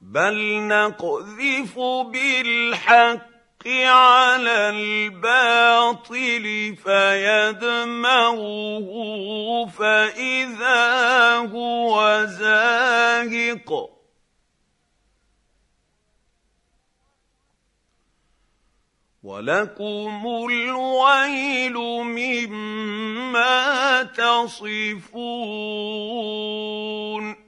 بل نقذف بالحق على الباطل فيدمغه فإذا هو زاهق ولكم الويل مما تصفون